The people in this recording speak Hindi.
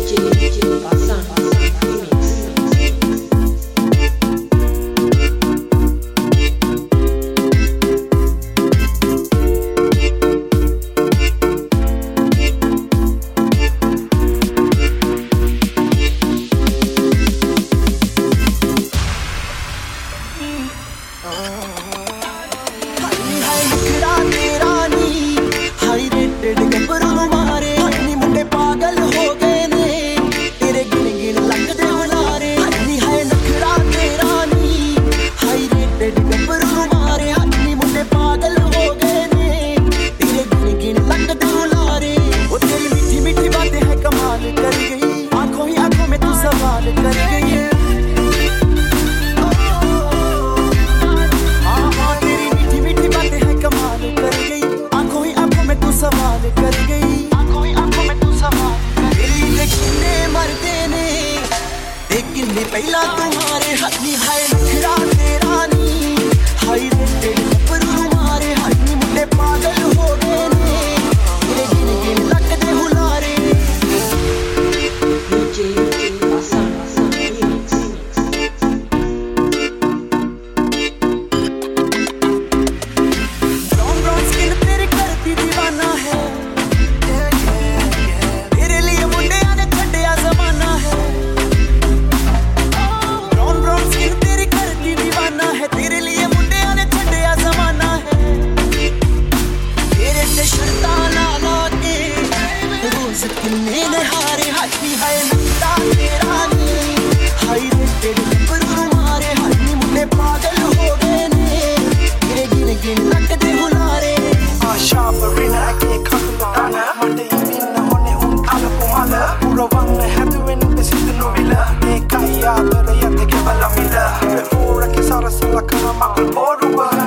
पहला तुम्हारे हथनी हाय नखरा तेरा नी हाय रे तेरे पर तुम्हारे हथनी मुझे पागल हो गए ने तेरे गिन गिन लगते हुलारे DJ आसान remix ब्राउन ब्राउन स्किन तेरी करती दीवाना है तेरे लिए मुंडे आने छड्डिया ज़माना है तेरे लिए मुंडे आने छड्डिया ज़माना है तेरे से शर्ता ला ला के रोज़ किन्ने नहारे हाथी है नखरा तेरा नी हाय रे तेरे पर तुम्हारे हाथी मुंडे पागल हो गए ने तेरे गिन गिन लगते हुलारे Shabarina ake kakundana Mande imina hone ala pumala Pura wanna hatu en besitu novila E kaya bera yate ke balamila Before ake sara sala kana makul borua